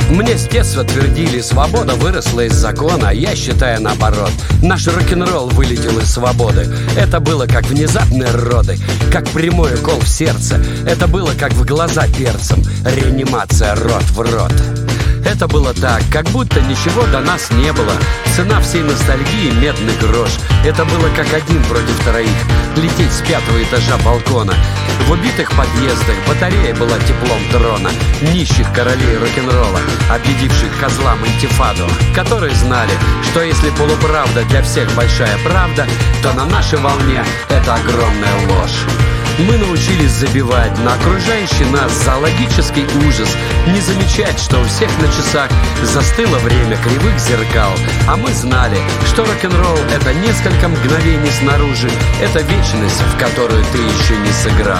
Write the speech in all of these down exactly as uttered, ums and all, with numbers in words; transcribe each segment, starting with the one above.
Мне с детства твердили: свобода выросла из закона. Я считаю наоборот. Наш рок-н-ролл вылетел из свободы. Это было как внезапные роды, как прямой укол в сердце. Это было как в глаза перцем. Реанимация рот в рот. Это было так, как будто ничего до нас не было. Цена всей ностальгии — медный грош. Это было как один против троих. Лететь с пятого этажа балкона. В убитых подъездах батарея была теплом дрона. Нищих королей рок-н-ролла, объедивших козлам интифаду, которые знали, что если полуправда для всех большая правда, то на нашей волне это огромная ложь. Мы научились забивать на окружающий нас зоологический ужас, не замечать, что у всех на часах застыло время кривых зеркал. А мы знали, что рок-н-ролл — это несколько мгновений снаружи, это вечность, в которую ты еще не сыграл.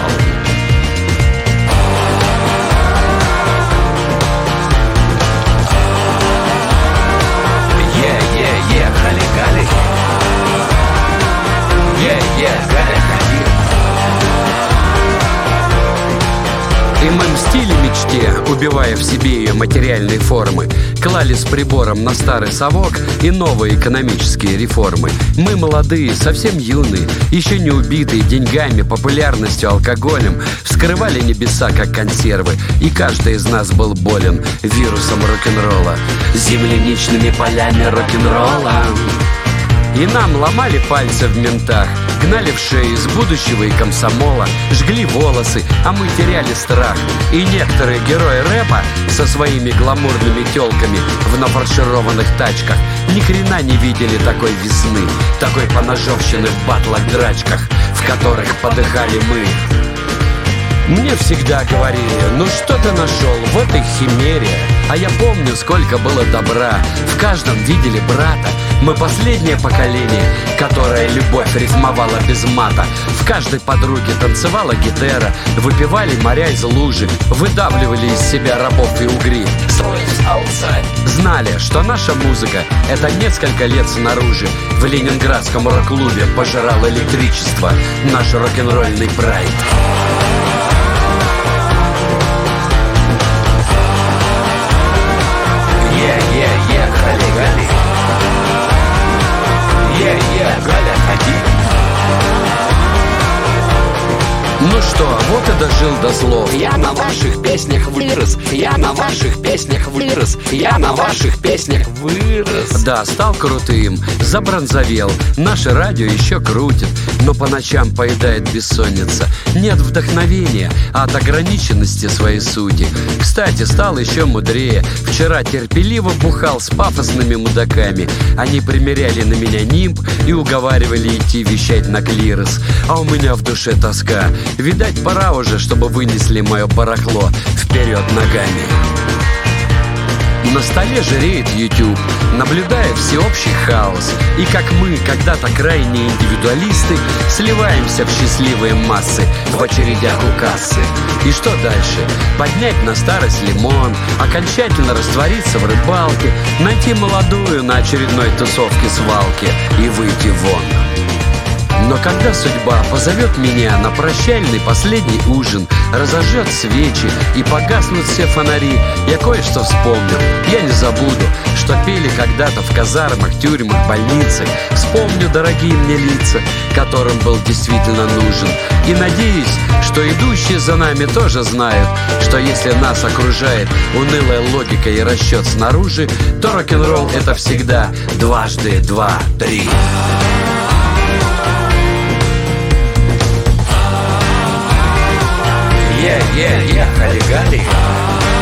Е-е-е, хали-гали. Е-е, галя-хади. И мы мстили мечте, убивая в себе ее материальные формы. Клали с прибором на старый совок и новые экономические реформы. Мы молодые, совсем юные, еще не убитые деньгами, популярностью, алкоголем, вскрывали небеса, как консервы. И каждый из нас был болен вирусом рок-н-ролла, земляничными полями рок-н-ролла. И нам ломали пальцы в ментах, гнали в шею из будущего и комсомола, жгли волосы, а мы теряли страх. И некоторые герои рэпа со своими гламурными тёлками в нафаршированных тачках ни хрена не видели такой весны, такой поножовщины в батлах-драчках, в которых подыхали мы. Мне всегда говорили: ну что ты нашел в этой химере? А я помню, сколько было добра. В каждом видели брата. Мы последнее поколение, которое любовь рифмовала без мата. В каждой подруге танцевала гитара. Выпивали моря из лужи, выдавливали из себя рабов и угри. Знали, что наша музыка — это несколько лет снаружи. В ленинградском рок-клубе пожирал электричество наш рок-н-ролльный прайд. Е-е-е, хали-гали. Е-е, галя-хади. Ну что, вот и дожил до слов. Я на ваших песнях вырос, я на ваших песнях вырос, я на ваших песнях вырос. Да, стал крутым, забронзовел, наше радио еще крутит, но по ночам поедает бессонница. Нет вдохновения, а от ограниченности своей сути. Кстати, стал еще мудрее. Вчера терпеливо бухал с пафосными мудаками. Они примеряли на меня нимб и уговаривали идти вещать на клирос. А у меня в душе тоска. Видать, пора уже, чтобы вынесли мое барахло вперед ногами. На столе жиреет YouTube, наблюдая всеобщий хаос. И как мы, когда-то крайние индивидуалисты, сливаемся в счастливые массы в очередях у кассы. И что дальше? Поднять на старость лимон, окончательно раствориться в рыбалке, найти молодую на очередной тусовке свалки и выйти вон. Но когда судьба позовет меня на прощальный последний ужин, разожжет свечи и погаснут все фонари, я кое-что вспомнил. Я не забуду, что пели когда-то в казармах, тюрьмах, больницах. Вспомню дорогие мне лица, которым был действительно нужен. И надеюсь, что идущие за нами тоже знают, что если нас окружает унылая логика и расчет снаружи, то рок-н-ролл — это всегда дважды два-три. Е-е-е, хали-гали.